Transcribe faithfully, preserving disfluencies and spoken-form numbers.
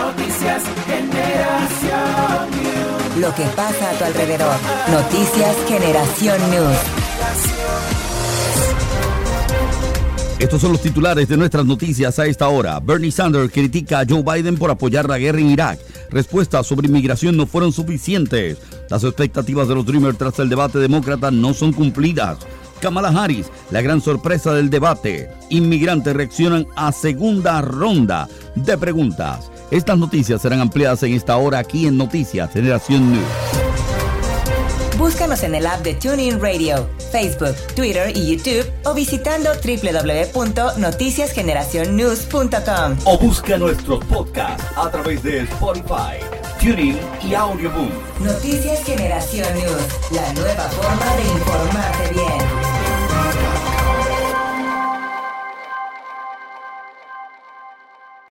Noticias Generación News. Lo que pasa a tu alrededor. Noticias Generación News. Estos son los titulares de nuestras noticias a esta hora. Bernie Sanders critica a Joe Biden por apoyar la guerra en Irak. Respuestas sobre inmigración no fueron suficientes. Las expectativas de los Dreamers tras el debate demócrata no son cumplidas. Kamala Harris, la gran sorpresa del debate. Inmigrantes reaccionan a segunda ronda de preguntas. Estas noticias serán ampliadas en esta hora aquí en Noticias Generación News. Búscanos en el app de TuneIn Radio, Facebook, Twitter y YouTube o visitando doble u doble u doble u punto noticias generación news punto com. O busca nuestros podcasts a través de Spotify, TuneIn y Audioboom. Noticias Generación News, la nueva forma de informarte bien.